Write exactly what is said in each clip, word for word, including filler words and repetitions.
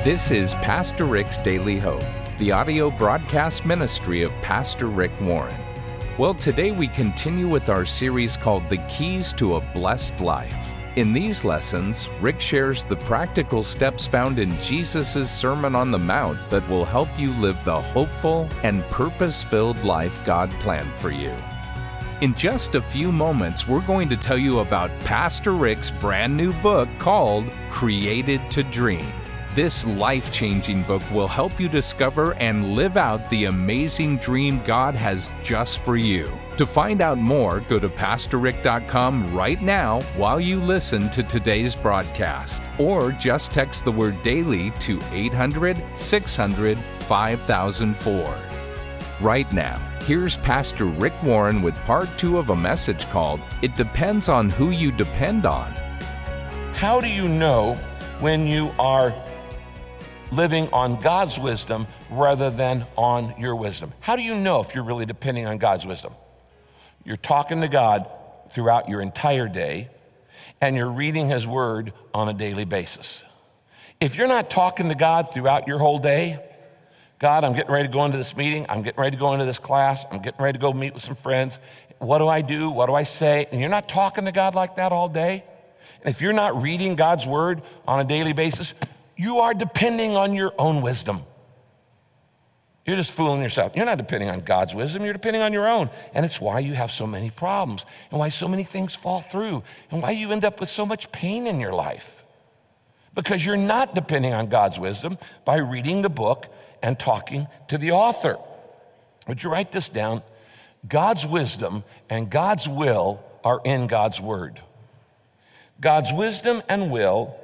This is Pastor Rick's Daily Hope, the audio broadcast ministry of Pastor Rick Warren. Well, today we continue with our series called The Keys to a Blessed Life. In these lessons, Rick shares the practical steps found in Jesus' Sermon on the Mount that will help you live the hopeful and purpose-filled life God planned for you. In just a few moments, we're going to tell you about Pastor Rick's brand new book called Created to Dream. This life-changing book will help you discover and live out the amazing dream God has just for you. To find out more, go to pastor rick dot com right now while you listen to today's broadcast. Or just text the word DAILY to eight hundred, six hundred, five thousand four. Right now, here's Pastor Rick Warren with part two of a message called, It Depends on Who You Depend On. How do you know when you are living on God's wisdom rather than on your wisdom? How do you know if you're really depending on God's wisdom? You're talking to God throughout your entire day, and you're reading His Word on a daily basis. If you're not talking to God throughout your whole day, God, I'm getting ready to go into this meeting, I'm getting ready to go into this class, I'm getting ready to go meet with some friends. What do I do? What do I say? And you're not talking to God like that all day. And if you're not reading God's Word on a daily basis, you are depending on your own wisdom. You're just fooling yourself. You're not depending on God's wisdom. You're depending on your own. And it's why you have so many problems and why so many things fall through and why you end up with so much pain in your life. Because you're not depending on God's wisdom by reading the book and talking to the author. Would you write this down? God's wisdom and God's will are in God's Word. God's wisdom and will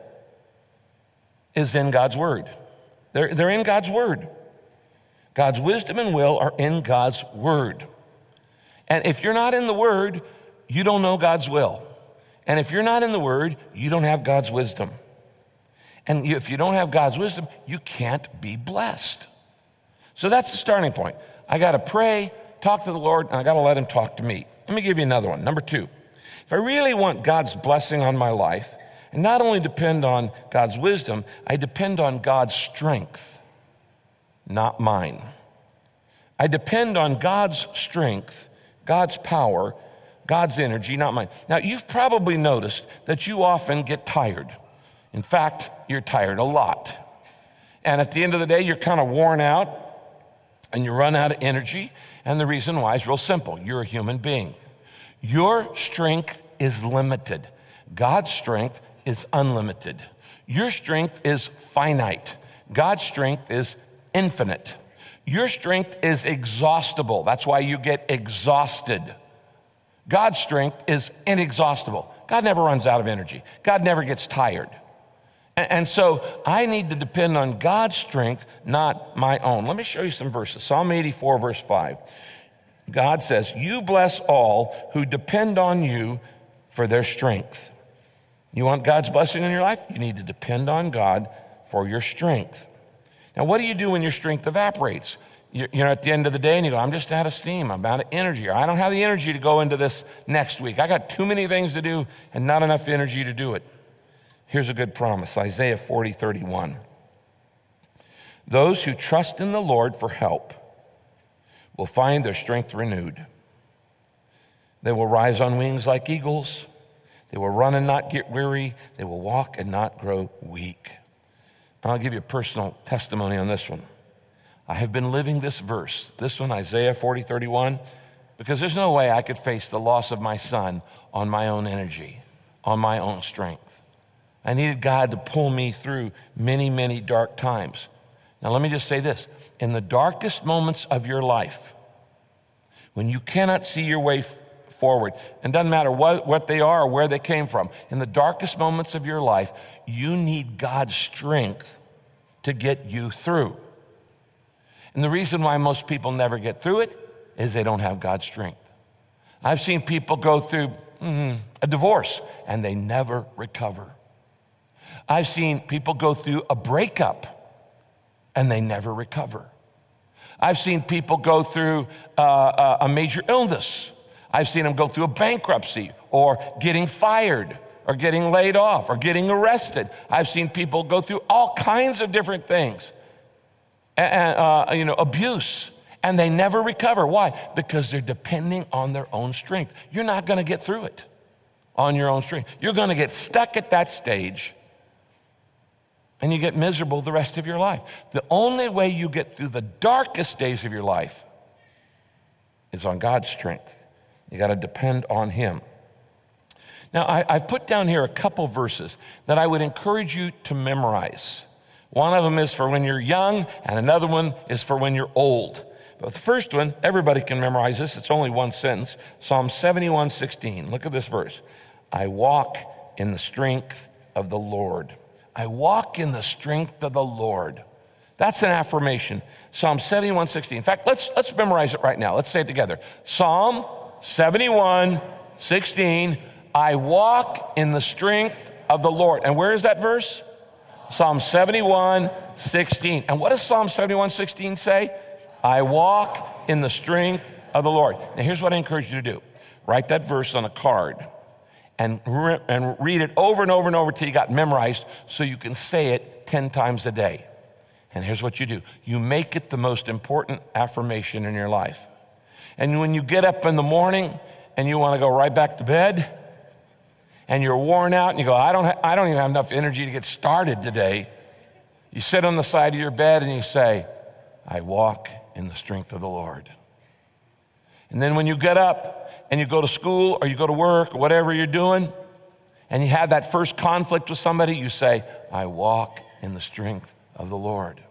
is in God's Word. They're, they're in God's Word. God's wisdom and will are in God's Word. And if you're not in the Word, you don't know God's will. And if you're not in the Word, you don't have God's wisdom. And if you don't have God's wisdom, you can't be blessed. So that's the starting point. I got to pray, talk to the Lord, and I got to let Him talk to me. Let me give you another one. Number two, if I really want God's blessing on my life, and not only depend on God's wisdom, I depend on God's strength, not mine. I depend on God's strength, God's power, God's energy, not mine. Now, you've probably noticed that you often get tired. In fact, you're tired a lot. And at the end of the day, you're kind of worn out and you run out of energy. And the reason why is real simple. You're a human being. Your strength is limited. God's strength is unlimited. Your strength is finite. God's strength is infinite. Your strength is exhaustible. That's why you get exhausted. God's strength is inexhaustible. God never runs out of energy. God never gets tired. And, and so I need to depend on God's strength, not my own. Let me show you some verses. Psalm eighty-four, verse five. God says, you bless all who depend on you for their strength. You want God's blessing in your life? You need to depend on God for your strength. Now, what do you do when your strength evaporates? You're, you're at the end of the day and you go, I'm just out of steam, I'm out of energy, or I don't have the energy to go into this next week. I got too many things to do and not enough energy to do it. Here's a good promise, Isaiah forty, thirty-one. Those who trust in the Lord for help will find their strength renewed. They will rise on wings like eagles. They will run and not get weary. They will walk and not grow weak. And I'll give you a personal testimony on this one. I have been living this verse, this one, Isaiah forty, thirty-one, because there's no way I could face the loss of my son on my own energy, on my own strength. I needed God to pull me through many, many dark times. Now, let me just say this. In the darkest moments of your life, when you cannot see your way forward, and doesn't matter what, what they are or where they came from, in the darkest moments of your life, you need God's strength to get you through. And the reason why most people never get through it is they don't have God's strength. I've seen people go through mm, a divorce and they never recover. I've seen people go through a breakup and they never recover. I've seen people go through uh, a major illness. I've seen them go through a bankruptcy or getting fired or getting laid off or getting arrested. I've seen people go through all kinds of different things, and uh, you know, abuse, and they never recover. Why? Because they're depending on their own strength. You're not going to get through it on your own strength. You're going to get stuck at that stage, and you get miserable the rest of your life. The only way you get through the darkest days of your life is on God's strength. You got to depend on Him. Now, I, I've put down here a couple verses that I would encourage you to memorize. One of them is for when you're young, and another one is for when you're old. But the first one, everybody can memorize this. It's only one sentence. Psalm seventy-one sixteen. Look at this verse. I walk in the strength of the Lord. I walk in the strength of the Lord. That's an affirmation. Psalm seventy-one sixteen. In fact, let's, let's memorize it right now. Let's say it together. Psalm seventy-one sixteen. I walk in the strength of the Lord. And where is that verse? Psalm seventy-one sixteen. And what does Psalm seventy-one sixteen say? I walk in the strength of the Lord. Now here's what I encourage you to do. Write that verse on a card and, re- and read it over and over and over till you got memorized so you can say it ten times a day. And here's what you do. You make it the most important affirmation in your life. And when you get up in the morning and you want to go right back to bed, and you're worn out, and you go, I don't, ha- I don't even have enough energy to get started today. You sit on the side of your bed and you say, I walk in the strength of the Lord. And then when you get up and you go to school or you go to work or whatever you're doing, and you have that first conflict with somebody, you say, I walk in the strength of the Lord.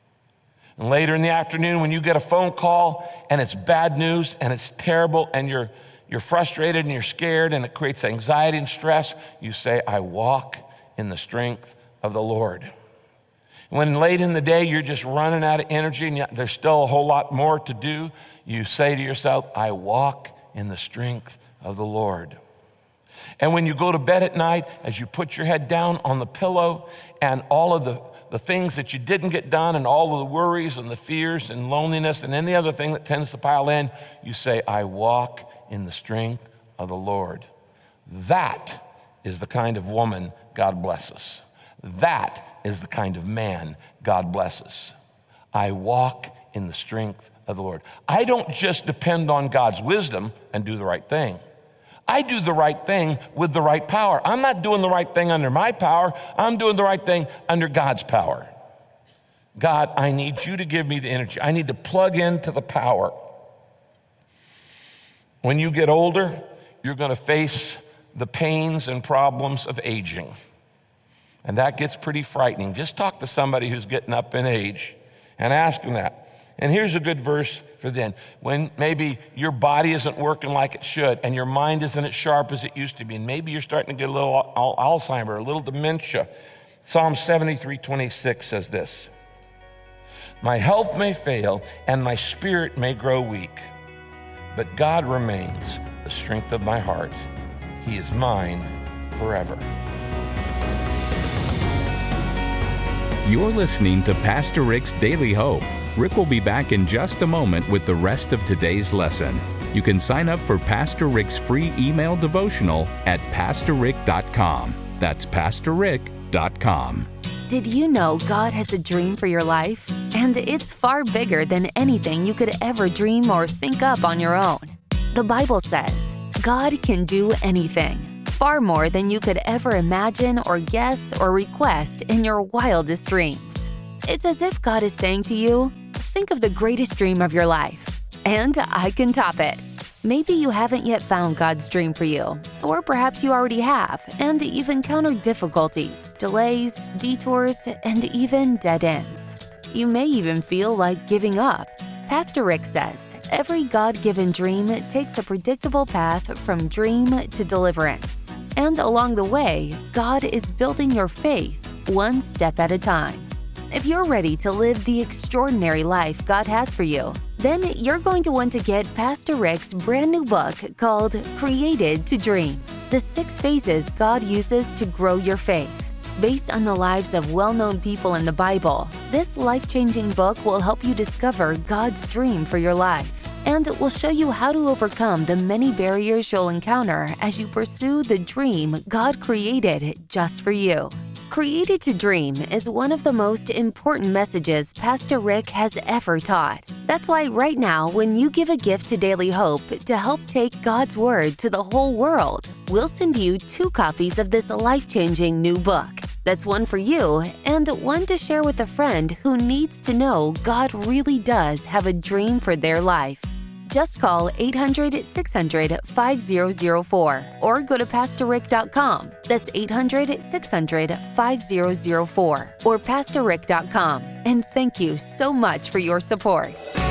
And later in the afternoon, when you get a phone call and it's bad news and it's terrible and you're You're frustrated and you're scared and it creates anxiety and stress, you say, I walk in the strength of the Lord. When late in the day you're just running out of energy and there's still a whole lot more to do, you say to yourself, I walk in the strength of the Lord. And when you go to bed at night, as you put your head down on the pillow and all of the, the things that you didn't get done and all of the worries and the fears and loneliness and any other thing that tends to pile in, you say, I walk in the strength of the Lord. That is the kind of woman God blesses. That is the kind of man God blesses. I walk in the strength of the Lord. I don't just depend on God's wisdom and do the right thing. I do the right thing with the right power. I'm not doing the right thing under my power. I'm doing the right thing under God's power. God, I need you to give me the energy. I need to plug into the power. When you get older, you're going to face the pains and problems of aging. And that gets pretty frightening. Just talk to somebody who's getting up in age and ask them that. And here's a good verse for then. When maybe your body isn't working like it should and your mind isn't as sharp as it used to be, and maybe you're starting to get a little al- Alzheimer, a little dementia. Psalm seventy-three twenty-six says this, my health may fail and my spirit may grow weak, but God remains the strength of my heart. He is mine forever. You're listening to Pastor Rick's Daily Hope. Rick will be back in just a moment with the rest of today's lesson. You can sign up for Pastor Rick's free email devotional at pastor rick dot com. That's pastor rick dot com. Did you know God has a dream for your life? And it's far bigger than anything you could ever dream or think up on your own. The Bible says, God can do anything, far more than you could ever imagine or guess or request in your wildest dreams. It's as if God is saying to you, think of the greatest dream of your life, and I can top it. Maybe you haven't yet found God's dream for you, or perhaps you already have, and you've encountered difficulties, delays, detours, and even dead ends. You may even feel like giving up. Pastor Rick says, every God-given dream takes a predictable path from dream to deliverance. And along the way, God is building your faith one step at a time. If you're ready to live the extraordinary life God has for you, then you're going to want to get Pastor Rick's brand new book called Created to Dream, the six phases God uses to grow your faith. Based on the lives of well-known people in the Bible, this life-changing book will help you discover God's dream for your life. And we'll show you how to overcome the many barriers you'll encounter as you pursue the dream God created just for you. Created to Dream is one of the most important messages Pastor Rick has ever taught. That's why right now, when you give a gift to Daily Hope to help take God's Word to the whole world, we'll send you two copies of this life-changing new book. That's one for you and one to share with a friend who needs to know God really does have a dream for their life. Just call eight hundred, six hundred, five thousand four or go to pastor rick dot com. That's eight hundred, six hundred, five thousand four or pastor rick dot com. And thank you so much for your support.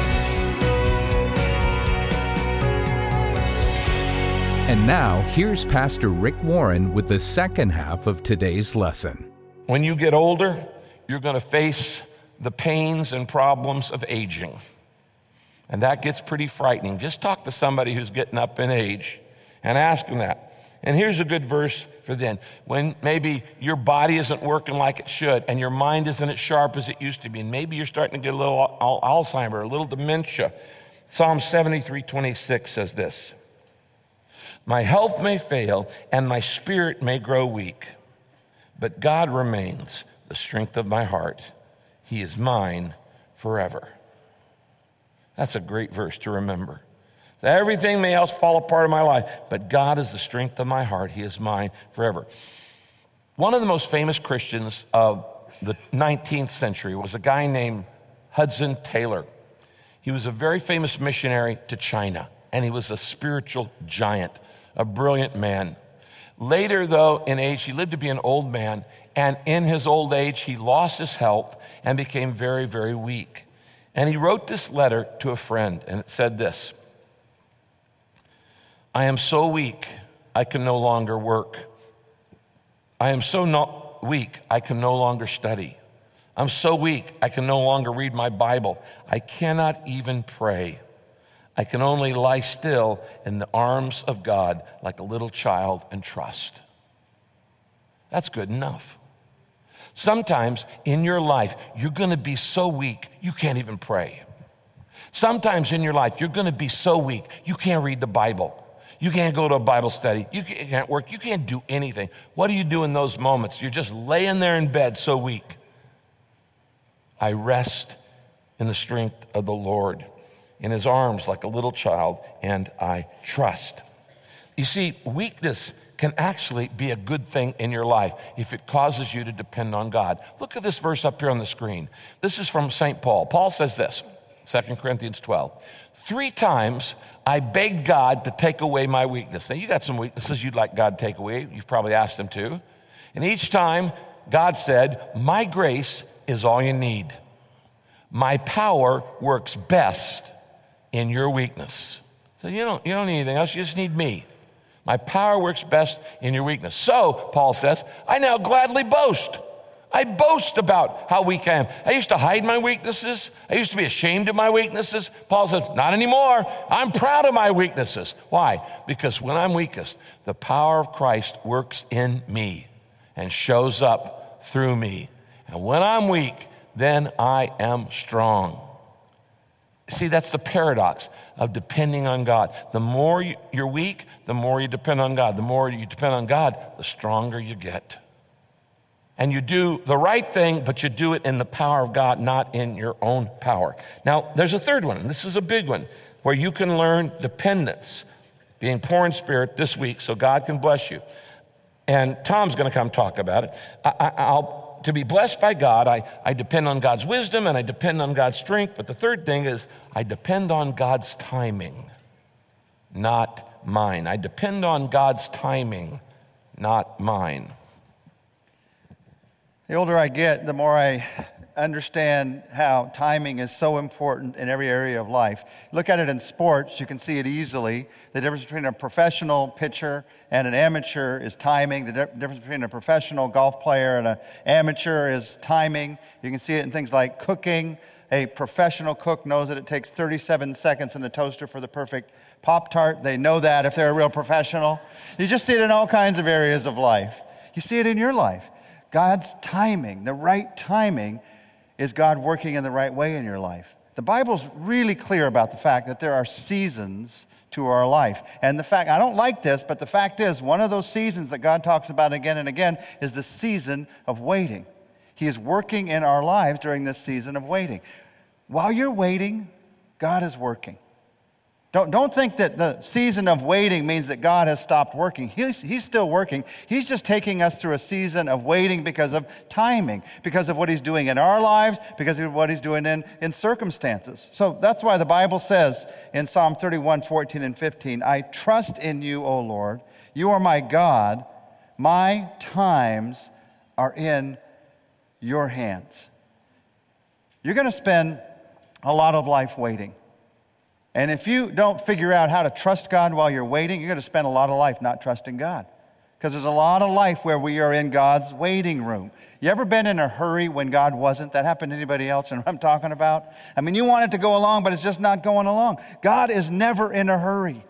And now, here's Pastor Rick Warren with the second half of today's lesson. When you get older, you're going to face the pains and problems of aging. And that gets pretty frightening. Just talk to somebody who's getting up in age and ask them that. And here's a good verse for then. When maybe your body isn't working like it should and your mind isn't as sharp as it used to be, and maybe you're starting to get a little al- Alzheimer, a little dementia. Psalm seventy-three twenty-six says this: "My health may fail and my spirit may grow weak, but God remains the strength of my heart. He is mine forever." That's a great verse to remember. Everything may else fall apart in my life, but God is the strength of my heart. He is mine forever. One of the most famous Christians of the nineteenth century was a guy named Hudson Taylor. He was a very famous missionary to China, and he was a spiritual giant, a brilliant man. Later, though, in age, he lived to be an old man, and in his old age, he lost his health and became very, very weak. And he wrote this letter to a friend, and it said this: "I am so weak, I can no longer work. I am so no- weak, I can no longer study. I'm so weak, I can no longer read my Bible. I cannot even pray. I can only lie still in the arms of God like a little child and trust." That's good enough. Sometimes in your life, you're going to be so weak, you can't even pray. Sometimes in your life, you're going to be so weak, you can't read the Bible. You can't go to a Bible study. You can't work. You can't do anything. What do you do in those moments? You're just laying there in bed so weak. I rest in the strength of the Lord, in his arms like a little child, and I trust. You see, weakness can actually be a good thing in your life if it causes you to depend on God. Look at this verse up here on the screen. This is from Saint Paul. Paul says this, Second Corinthians twelve. "Three times I begged God to take away my weakness." Now, you got some weaknesses you'd like God to take away. You've probably asked him to. And each time, God said, "My grace is all you need. My power works best in your weakness." So you don't, you don't need anything else. You just need me. My power works best in your weakness. So, Paul says, I now gladly boast. I boast about how weak I am. I used to hide my weaknesses. I used to be ashamed of my weaknesses. Paul says, not anymore. I'm proud of my weaknesses. Why? Because when I'm weakest, the power of Christ works in me and shows up through me. And when I'm weak, then I am strong. See, that's the paradox of depending on God. The more you're weak, the more you depend on God. The more you depend on God, the stronger you get. And you do the right thing, but you do it in the power of God, not in your own power. Now, there's a third one, and this is a big one, where you can learn dependence, being poor in spirit this week so God can bless you. And Tom's going to come talk about it. I, I, I'll... To be blessed by God, I, I depend on God's wisdom and I depend on God's strength. But the third thing is I depend on God's timing, not mine. I depend on God's timing, not mine. The older I get, the more I understand how timing is so important in every area of life. Look at it in sports, you can see it easily. The difference between a professional pitcher and an amateur is timing. The di- difference between a professional golf player and an amateur is timing. You can see it in things like cooking. A professional cook knows that it takes thirty-seven seconds in the toaster for the perfect Pop-Tart. They know that if they're a real professional. You just see it in all kinds of areas of life. You see it in your life. God's timing, the right timing, is God working in the right way in your life. The Bible's really clear about the fact that there are seasons to our life. And the fact, I don't like this, but the fact is, one of those seasons that God talks about again and again is the season of waiting. He is working in our lives during this season of waiting. While you're waiting, God is working. Don't, don't think that the season of waiting means that God has stopped working. He's, he's still working. He's just taking us through a season of waiting because of timing, because of what he's doing in our lives, because of what he's doing in, in circumstances. So that's why the Bible says in Psalm thirty-one, fourteen and fifteen, I trust in you, O Lord. You are my God. My times are in your hands. You're going to spend a lot of life waiting. And if you don't figure out how to trust God while you're waiting, you're going to spend a lot of life not trusting God. Because there's a lot of life where we are in God's waiting room. You ever been in a hurry when God wasn't? That happened to anybody else? And I'm talking about? I mean, you want it to go along, but it's just not going along. God is never in a hurry.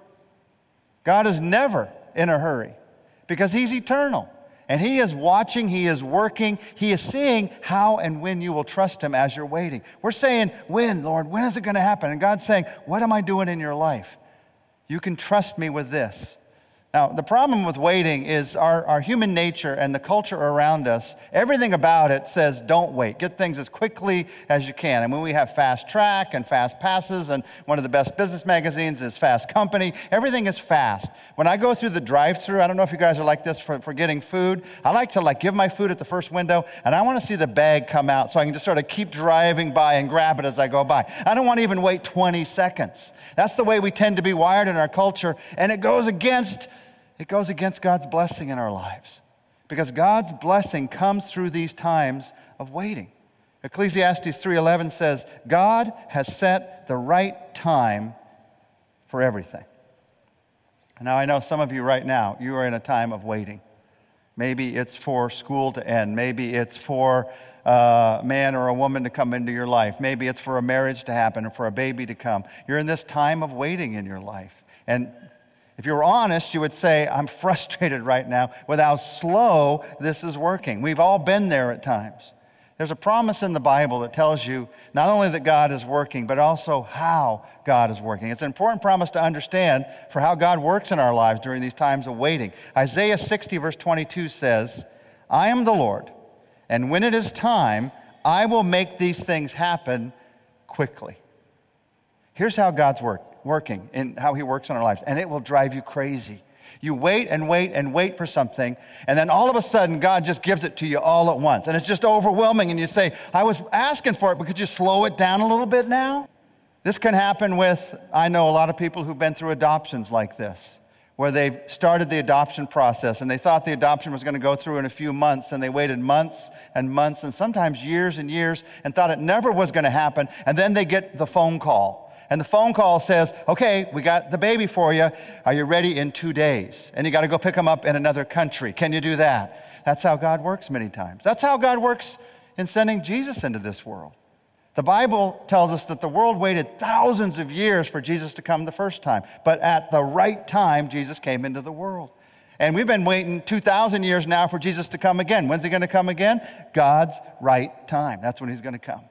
God is never in a hurry because he's eternal. And he is watching, he is working, he is seeing how and when you will trust him as you're waiting. We're saying, when, Lord, when is it going to happen? And God's saying, what am I doing in your life? You can trust me with this. Now, the problem with waiting is our, our human nature and the culture around us, everything about it says don't wait. Get things as quickly as you can. And when we have Fast Track and Fast Passes, and one of the best business magazines is Fast Company, everything is fast. When I go through the drive-thru, I don't know if you guys are like this for, for getting food. I like to like give my food at the first window, and I want to see the bag come out so I can just sort of keep driving by and grab it as I go by. I don't want to even wait twenty seconds. That's the way we tend to be wired in our culture, and it goes against It goes against God's blessing in our lives because God's blessing comes through these times of waiting. Ecclesiastes three eleven says, God has set the right time for everything. Now, I know some of you right now, you are in a time of waiting. Maybe it's for school to end. Maybe it's for a man or a woman to come into your life. Maybe it's for a marriage to happen or for a baby to come. You're in this time of waiting in your life. And if you were honest, you would say, I'm frustrated right now with how slow this is working. We've all been there at times. There's a promise in the Bible that tells you not only that God is working, but also how God is working. It's an important promise to understand for how God works in our lives during these times of waiting. Isaiah sixty, verse twenty-two says, I am the Lord, and when it is time, I will make these things happen quickly. Here's how God's work. working and how he works in our lives, and it will drive you crazy. You wait and wait and wait for something, and then all of a sudden God just gives it to you all at once, and it's just overwhelming, and you say, I was asking for it, but could you slow it down a little bit now? This can happen with, I know a lot of people who've been through adoptions like this, where they've started the adoption process, and they thought the adoption was going to go through in a few months, and they waited months and months, and sometimes years and years, and thought it never was going to happen, and then they get the phone call. And the phone call says, okay, we got the baby for you. Are you ready in two days? And you got to go pick them up in another country. Can you do that? That's how God works many times. That's how God works in sending Jesus into this world. The Bible tells us that the world waited thousands of years for Jesus to come the first time. But at the right time, Jesus came into the world. And we've been waiting two thousand years now for Jesus to come again. When's he going to come again? God's right time. That's when he's going to come.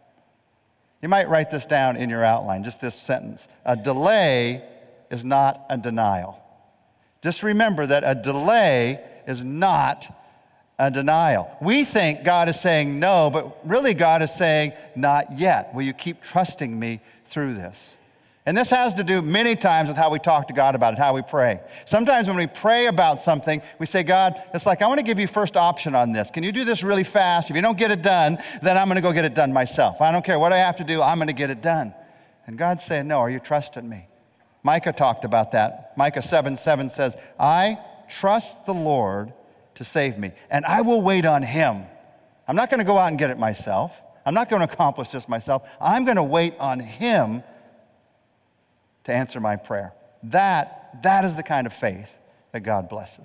You might write this down in your outline, just this sentence. A delay is not a denial. Just remember that a delay is not a denial. We think God is saying no, but really God is saying not yet. Will you keep trusting me through this? And this has to do many times with how we talk to God about it, how we pray. Sometimes when we pray about something, we say, God, it's like, I want to give you first option on this. Can you do this really fast? If you don't get it done, then I'm going to go get it done myself. I don't care what I have to do, I'm going to get it done. And God's saying, no, are you trusting me? Micah talked about that. Micah seven seven says, I trust the Lord to save me, and I will wait on him. I'm not going to go out and get it myself. I'm not going to accomplish this myself. I'm going to wait on him to answer my prayer. That, that is the kind of faith that God blesses.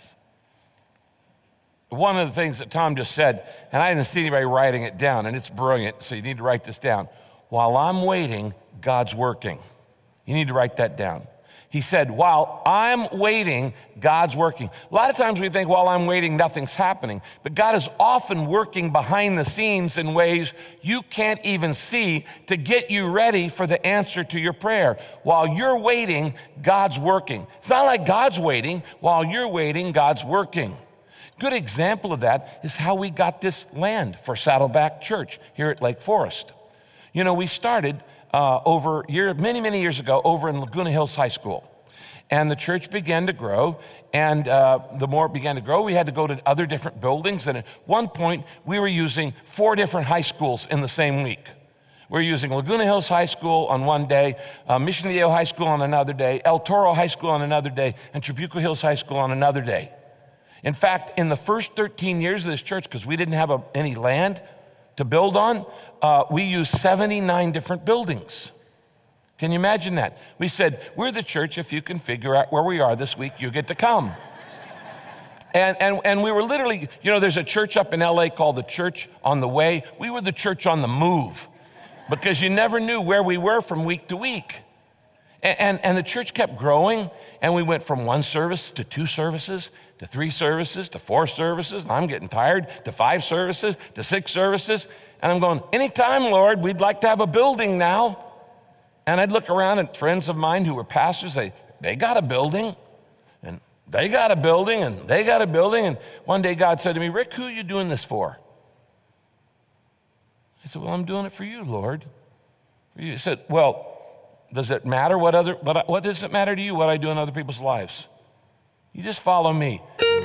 One of the things that Tom just said, and I didn't see anybody writing it down, and it's brilliant, so you need to write this down. While I'm waiting, God's working. You need to write that down. He said, while I'm waiting, God's working. A lot of times we think, while I'm waiting, nothing's happening. But God is often working behind the scenes in ways you can't even see to get you ready for the answer to your prayer. While you're waiting, God's working. It's not like God's waiting. While you're waiting, God's working. Good example of that is how we got this land for Saddleback Church here at Lake Forest. You know, we started uh, over year, many, many years ago over in Laguna Hills High School. And the church began to grow, and uh, the more it began to grow, we had to go to other different buildings. And at one point, we were using four different high schools in the same week. We were using Laguna Hills High School on one day, uh, Mission Viejo High School on another day, El Toro High School on another day, and Trabuco Hills High School on another day. In fact, in the first thirteen years of this church, because we didn't have a, any land to build on, uh, we used seventy-nine different buildings. Can you imagine that? We said, we're the church. If you can figure out where we are this week, you get to come. and, and, and we were literally, you know, there's a church up in L A called the Church on the Way. We were the church on the move because you never knew where we were from week to week. And, and, and the church kept growing, and we went from one service to two services, to three services, to four services, and I'm getting tired, to five services, to six services. And I'm going, anytime, Lord, we'd like to have a building now. And I'd look around at friends of mine who were pastors, they, they got a building, and they got a building, and they got a building. And one day God said to me, Rick, who are you doing this for? I said, well, I'm doing it for you, Lord. For you. He said, well, does it matter what other, what, what does it matter to you what I do in other people's lives? You just follow me.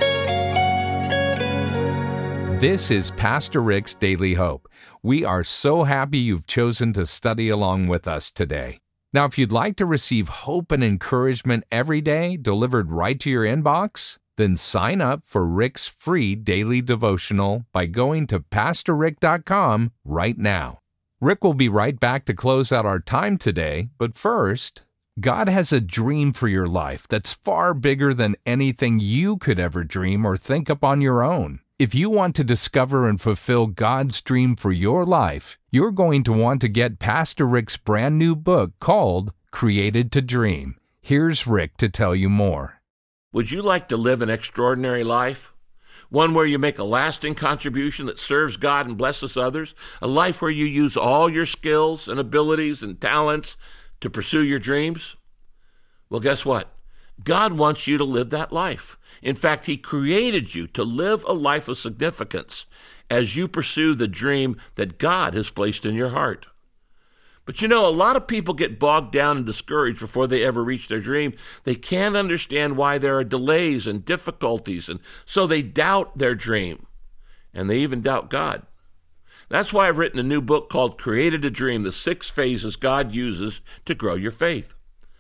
This is Pastor Rick's Daily Hope. We are so happy you've chosen to study along with us today. Now, if you'd like to receive hope and encouragement every day delivered right to your inbox, then sign up for Rick's free daily devotional by going to pastor rick dot com right now. Rick will be right back to close out our time today, but first, God has a dream for your life that's far bigger than anything you could ever dream or think up on your own. If you want to discover and fulfill God's dream for your life, you're going to want to get Pastor Rick's brand new book called Created to Dream. Here's Rick to tell you more. Would you like to live an extraordinary life? One where you make a lasting contribution that serves God and blesses others? A life where you use all your skills and abilities and talents to pursue your dreams? Well, guess what? God wants you to live that life. In fact, He created you to live a life of significance as you pursue the dream that God has placed in your heart. But you know, a lot of people get bogged down and discouraged before they ever reach their dream. They can't understand why there are delays and difficulties, and so they doubt their dream, and they even doubt God. That's why I've written a new book called Created to Dream, the six phases God uses to grow your faith.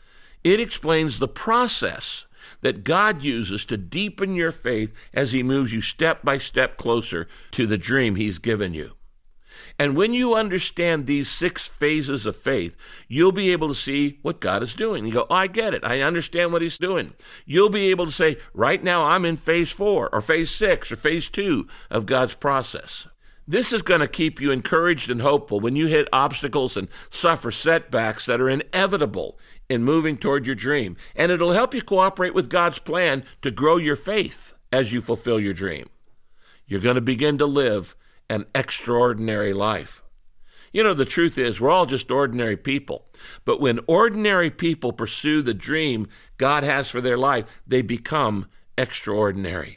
It explains the process that God uses to deepen your faith as He moves you step by step closer to the dream He's given you. And when you understand these six phases of faith, you'll be able to see what God is doing. You go, oh, I get it. I understand what He's doing. You'll be able to say, right now I'm in phase four or phase six or phase two of God's process. This is going to keep you encouraged and hopeful when you hit obstacles and suffer setbacks that are inevitable in moving toward your dream. And it'll help you cooperate with God's plan to grow your faith as you fulfill your dream. You're going to begin to live an extraordinary life. You know, the truth is, we're all just ordinary people. But when ordinary people pursue the dream God has for their life, they become extraordinary.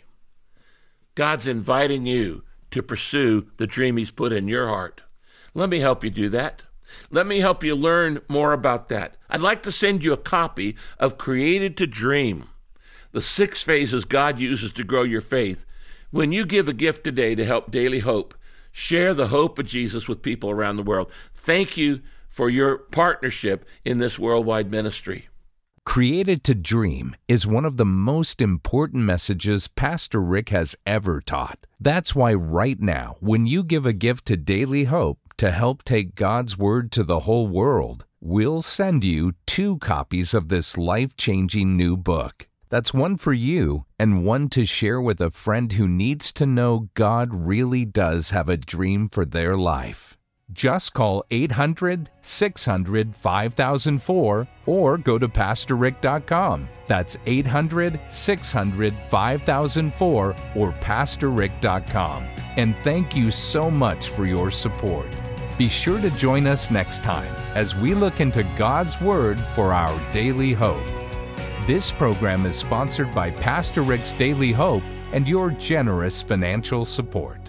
God's inviting you to pursue the dream He's put in your heart. Let me help you do that. Let me help you learn more about that. I'd like to send you a copy of Created to Dream, the six phases God uses to grow your faith. When you give a gift today to help Daily Hope, share the hope of Jesus with people around the world. Thank you for your partnership in this worldwide ministry. Created to Dream is one of the most important messages Pastor Rick has ever taught. That's why right now, when you give a gift to Daily Hope to help take God's Word to the whole world, we'll send you two copies of this life-changing new book. That's one for you and one to share with a friend who needs to know God really does have a dream for their life. Just call eight hundred, six hundred, five thousand four or go to pastor rick dot com. That's eight hundred, six hundred, five thousand four or pastor rick dot com. And thank you so much for your support. Be sure to join us next time as we look into God's Word for our daily hope. This program is sponsored by Pastor Rick's Daily Hope and your generous financial support.